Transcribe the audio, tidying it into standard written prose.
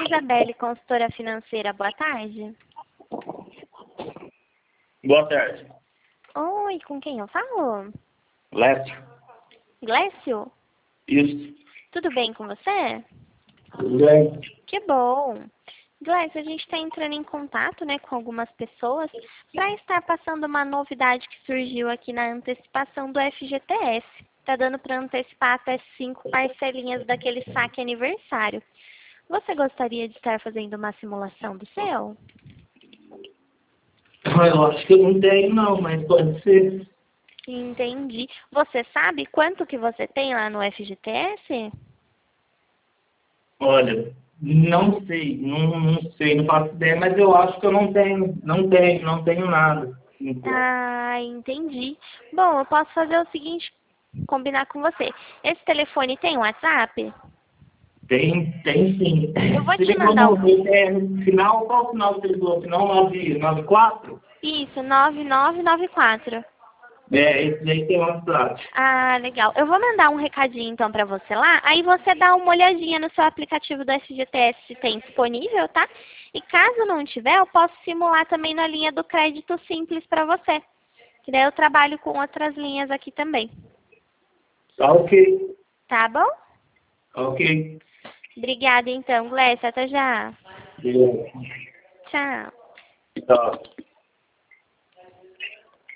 Isabelle, consultora financeira. Boa tarde. Boa tarde. Oi, com quem eu falo? Lécio. Glécio? Isso. Tudo bem com você? Tudo bem? Que bom. Glécio, a gente está entrando em contato, né, com algumas pessoas para estar passando uma novidade que surgiu aqui na antecipação do FGTS. Está dando para antecipar até 5 parcelinhas daquele saque aniversário. Você gostaria de estar fazendo uma simulação do seu? Eu acho que eu não tenho não, mas pode ser. Entendi. Você sabe quanto que você tem lá no FGTS? Olha, não sei, não sei, não faço ideia, mas eu acho que eu não tenho nada. Ah, entendi. Bom, eu posso fazer o seguinte, combinar com você. Esse telefone tem WhatsApp? Tem sim. Eu vou Você te ligou mandar no um... final, qual o final que você ligou? Final 994? Isso, 9994. Esse daí tem WhatsApp. Ah, legal. Eu vou mandar um recadinho então pra você lá, aí você dá uma olhadinha no seu aplicativo do FGTS se tem disponível, tá? E caso não tiver, eu posso simular também na linha do crédito simples pra você. Que daí eu trabalho com outras linhas aqui também. Tá ok. Tá bom? Ok. Obrigada então, Glécia. Até já. Beleza. Tchau. Tá.